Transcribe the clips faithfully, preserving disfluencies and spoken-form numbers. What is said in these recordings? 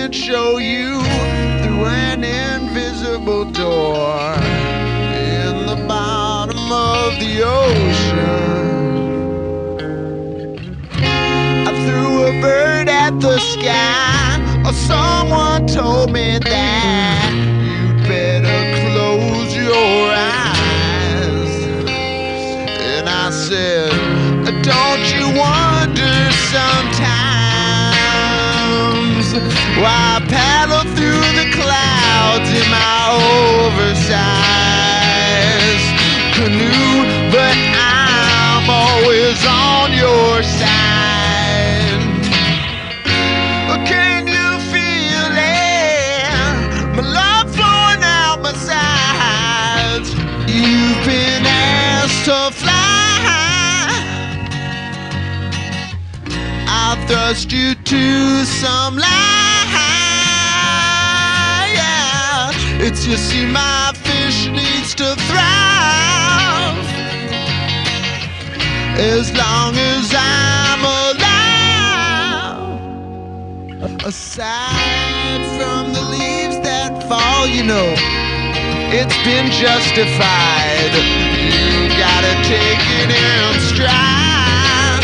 can't show you through an invisible door in the bottom of the ocean. I threw a bird at the sky, or someone told me that you'd better close your eyes. And I said, don't you wonder sometimes why I paddle through the clouds in my oversized canoe, but I'm always on your side. Can you feel it? My love flowing out my sides. You've been asked to fly. I'll thrust you to some light. Yeah. It's you see, my fish needs to thrive as long as I'm alive. Aside from the leaves that fall, you know, it's been justified. You gotta take it in stride.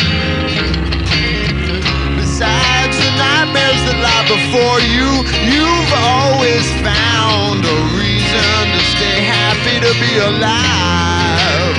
Besides the nightmares that lie before you, you've always found a reason to stay happy to be alive.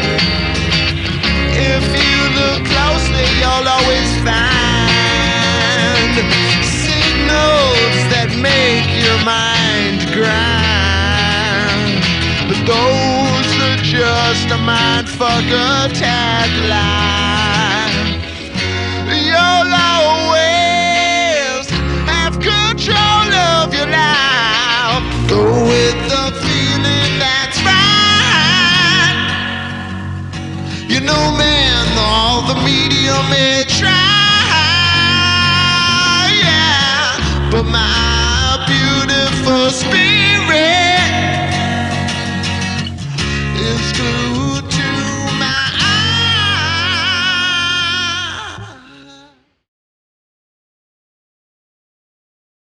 If you look closely, you'll always find signals that make your mind grind. But those are just a mindfucker tagline. You'll always have control of your life. Go with the feeling that's right. You know, man, all the media may try.